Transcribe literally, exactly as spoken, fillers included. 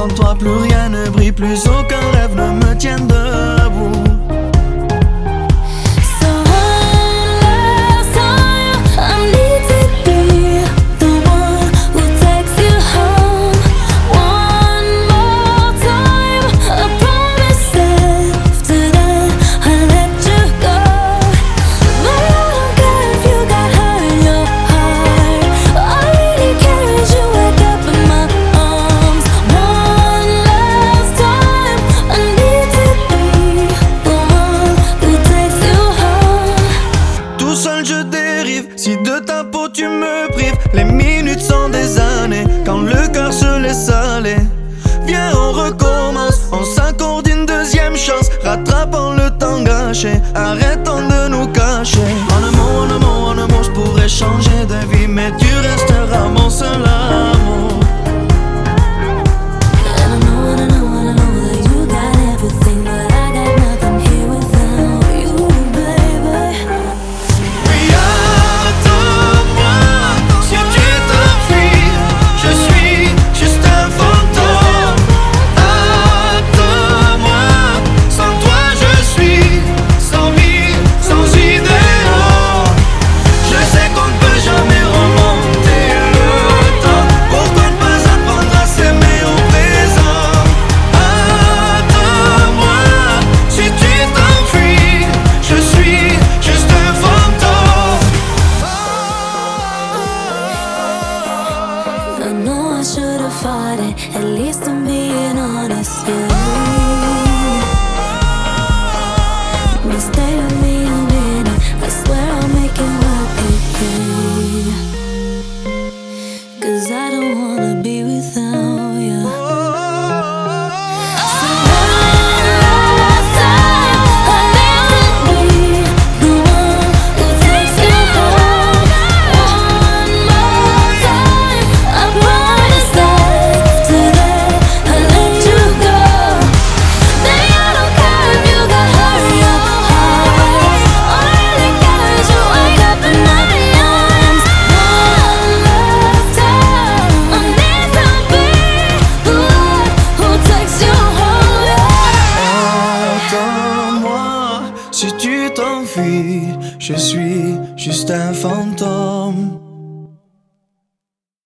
Sans toi plus rien ne brille, plus aucun rêve ne me tient debout. Je dérive, si de ta peau tu me prives. Les minutes sont des années, quand le cœur se laisse aller. Viens on recommence, on s'accorde une deuxième chance. Rattrapons le temps gâché, arrêtons de nous cacher. En un mot, en un mot, en un mot, je pourrais changer de vie, mais tu resteras mon seul amour. At least I'm being honest, yeah. But stay with me a minute, I swear I'll make it work again. Cause I don't wanna be without you. Si tu t'enfuis, je suis juste un fantôme.